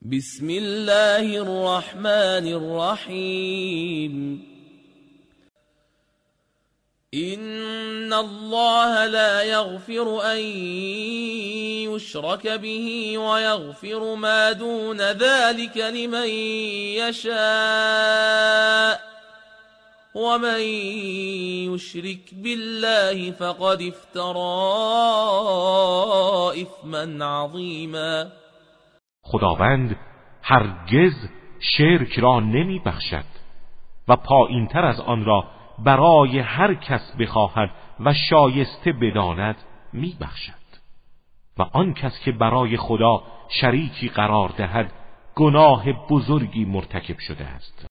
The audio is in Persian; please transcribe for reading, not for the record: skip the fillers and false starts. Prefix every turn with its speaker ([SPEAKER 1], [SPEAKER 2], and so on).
[SPEAKER 1] بسم الله الرحمن الرحیم. إن الله لا يغفر أن يشرك به ويغفر ما دون ذلك لمن يشاء ومن يشرك بالله فقد افترى إثما عظيما.
[SPEAKER 2] خداوند هرگز شرک را نمی بخشد و پایین تر از آن را برای هر کس بخواهد و شایسته بداند می بخشد و آن کس که برای خدا شریکی قرار دهد گناه بزرگی مرتکب شده است.